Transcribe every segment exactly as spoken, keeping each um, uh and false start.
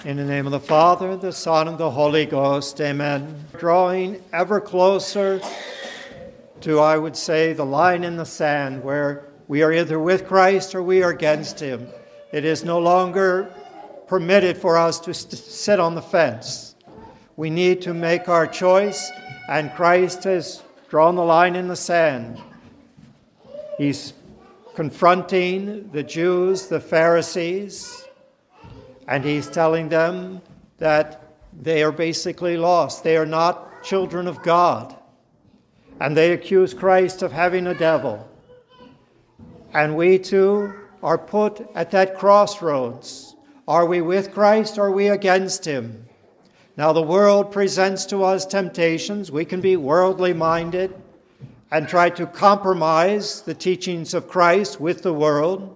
In the name of the Father, the Son, and the Holy Ghost, amen. Drawing ever closer to, I would say, the line in the sand where we are either with Christ or we are against him. It is no longer permitted for us to st- sit on the fence. We need to make our choice, and Christ has drawn the line in the sand. He's confronting the Jews, the Pharisees, and he's telling them that they are basically lost. They are not children of God. And they accuse Christ of having a devil. And we too are put at that crossroads. Are we with Christ or are we against him? Now the world presents to us temptations. We can be worldly minded and try to compromise the teachings of Christ with the world.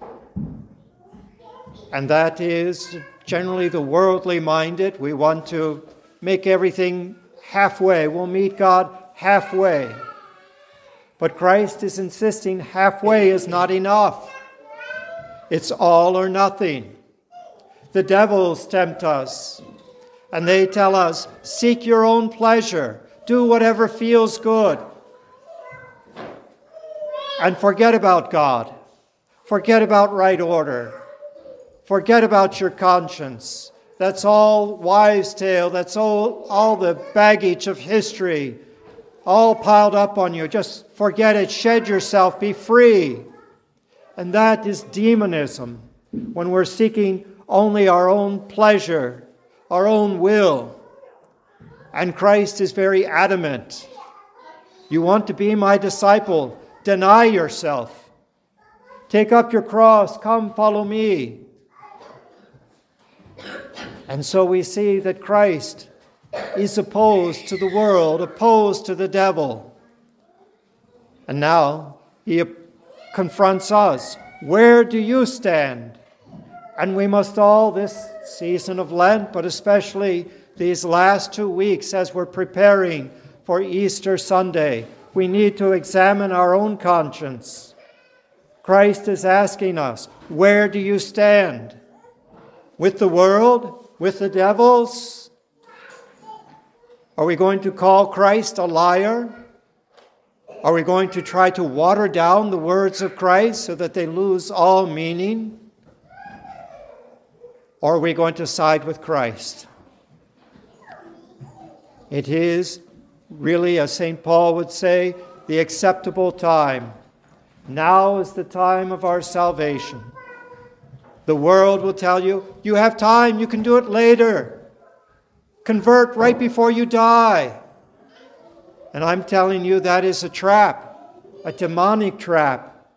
And that is generally the worldly minded. We want to make everything halfway. We'll meet God halfway. But Christ is insisting halfway is not enough. It's all or nothing. The devils tempt us, and they tell us, seek your own pleasure. Do whatever feels good. And forget about God. Forget about right order. Forget about your conscience. That's all wives' tale. That's all, all the baggage of history, all piled up on you. Just forget it. Shed yourself. Be free. And that is demonism, when we're seeking only our own pleasure, our own will. And Christ is very adamant. You want to be my disciple? Deny yourself. Take up your cross. Come, follow me. And so we see that Christ is opposed to the world, opposed to the devil. And now he confronts us. Where do you stand? And we must all, this season of Lent, but especially these last two weeks as we're preparing for Easter Sunday, we need to examine our own conscience. Christ is asking us, where do you stand? With the world? With the devils? Are we going to call Christ a liar? Are we going to try to water down the words of Christ so that they lose all meaning? Or are we going to side with Christ? It is really, as Saint Paul would say, the acceptable time. Now is the time of our salvation. The world will tell you, you have time, you can do it later. Convert right before you die. And I'm telling you that is a trap, a demonic trap.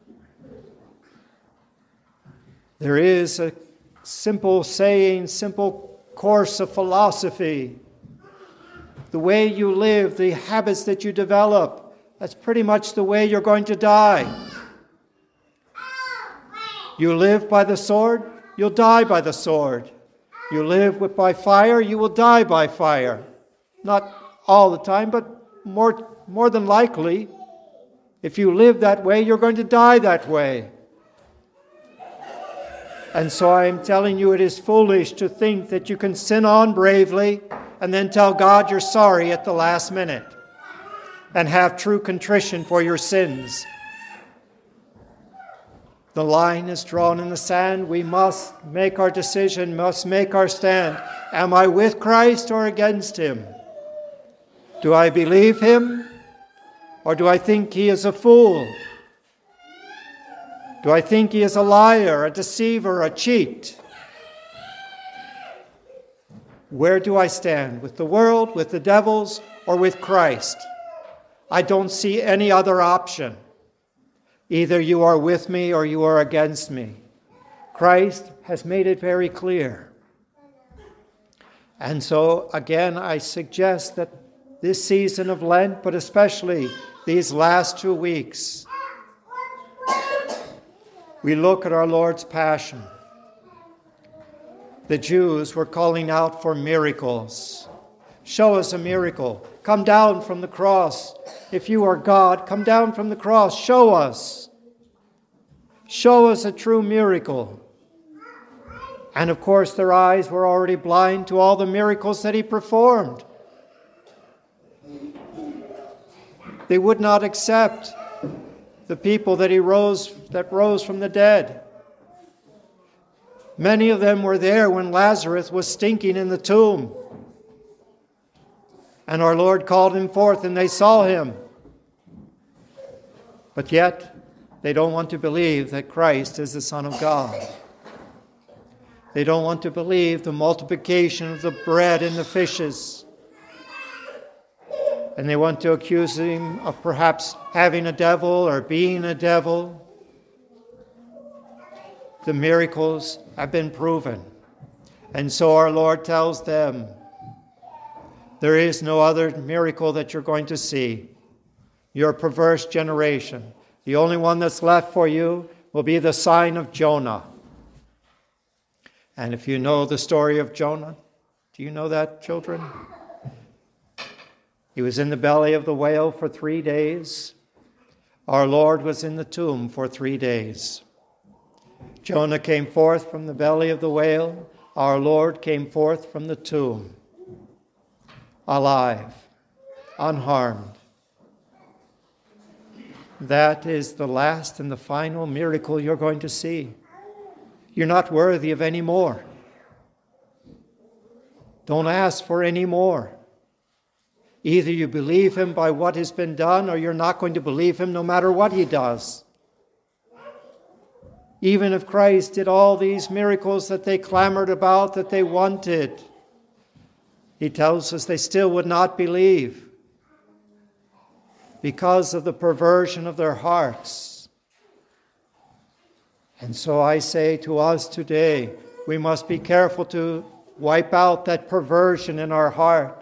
There is a simple saying, simple course of philosophy. The way you live, the habits that you develop, that's pretty much the way you're going to die. You live by the sword, you'll die by the sword. You live with, by fire, you will die by fire. Not all the time, but more, more than likely, if you live that way, you're going to die that way. And so I am telling you, it is foolish to think that you can sin on bravely and then tell God you're sorry at the last minute and have true contrition for your sins. The line is drawn in the sand. We must make our decision, must make our stand. Am I with Christ or against him? Do I believe him or do I think he is a fool? Do I think he is a liar, a deceiver, a cheat? Where do I stand? With the world, with the devils, or with Christ? I don't see any other option. Either you are with me or you are against me. Christ has made it very clear. And so, again, I suggest that this season of Lent, but especially these last two weeks, we look at our Lord's Passion. The Jews were calling out for miracles. Show us a miracle. Come down from the cross. If you are God, come down from the cross. Show us. Show us a true miracle. And of course, their eyes were already blind to all the miracles that he performed. They would not accept the people that he rose, that rose from the dead. Many of them were there when Lazarus was stinking in the tomb. And our Lord called him forth, and they saw him. But yet, they don't want to believe that Christ is the Son of God. They don't want to believe the multiplication of the bread and the fishes. And they want to accuse him of perhaps having a devil or being a devil. The miracles have been proven. And so our Lord tells them, there is no other miracle that you're going to see. You're a perverse generation. The only one that's left for you will be the sign of Jonah. And if you know the story of Jonah, do you know that, children? He was in the belly of the whale for three days. Our Lord was in the tomb for three days. Jonah came forth from the belly of the whale. Our Lord came forth from the tomb, alive, unharmed. That is the last and the final miracle you're going to see. You're not worthy of any more. Don't ask for any more. Either you believe him by what has been done, or you're not going to believe him no matter what he does. Even if Christ did all these miracles that they clamored about, that they wanted, he tells us they still would not believe because of the perversion of their hearts. And so I say to us today, we must be careful to wipe out that perversion in our heart.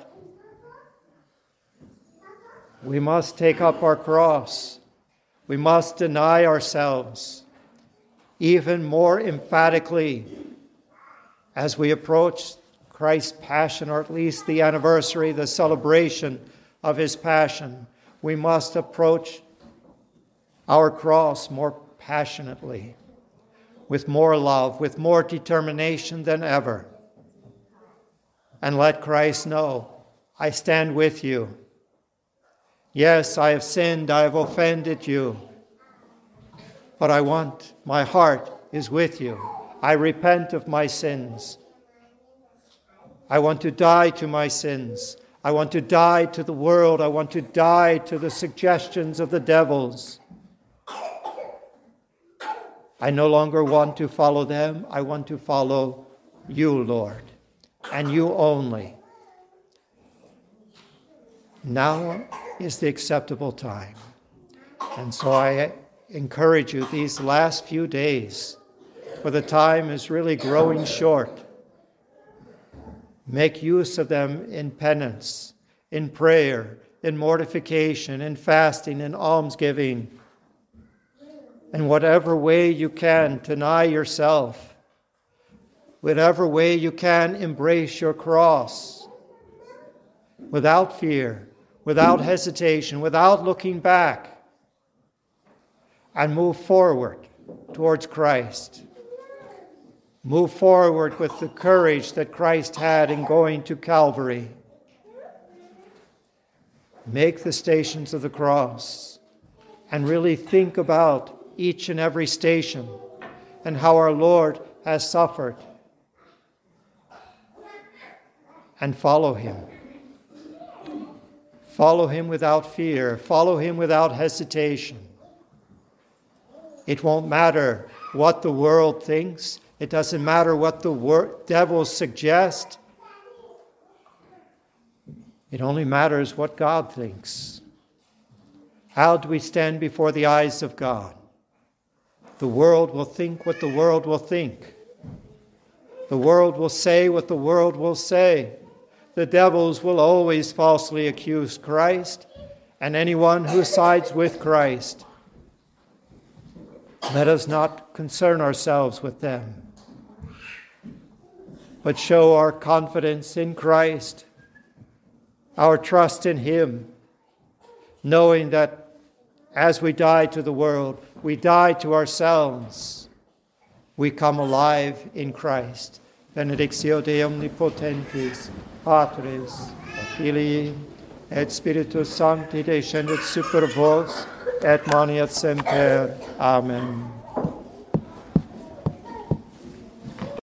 We must take up our cross. We must deny ourselves even more emphatically as we approach Christ's passion, or at least the anniversary, the celebration of his passion. We must approach our cross more passionately, with more love, with more determination than ever. And let Christ know, I stand with you. Yes, I have sinned, I have offended you. But I want, my heart is with you. I repent of my sins. I want to die to my sins. I want to die to the world. I want to die to the suggestions of the devils. I no longer want to follow them. I want to follow you, Lord, and you only. Now is the acceptable time. And so I encourage you these last few days, for the time is really growing short. Make use of them in penance, in prayer, in mortification, in fasting, in almsgiving. In whatever way you can, deny yourself. Whatever way you can, embrace your cross. Without fear, without hesitation, without looking back. And move forward towards Christ. Move forward with the courage that Christ had in going to Calvary. Make the stations of the cross and really think about each and every station and how our Lord has suffered. And follow him. Follow him without fear. Follow him without hesitation. It won't matter what the world thinks. It doesn't matter what the wor- devils suggest. It only matters what God thinks. How do we stand before the eyes of God? The world will think what the world will think. The world will say what the world will say. The devils will always falsely accuse Christ and anyone who sides with Christ. Let us not concern ourselves with them, but show our confidence in Christ, our trust in him, knowing that as we die to the world, we die to ourselves. we come alive in Christ. Benedictio Dei Omnipotentis, Patris, Filii, et Spiritus Sancti descendet super vos, et manet semper. Amen.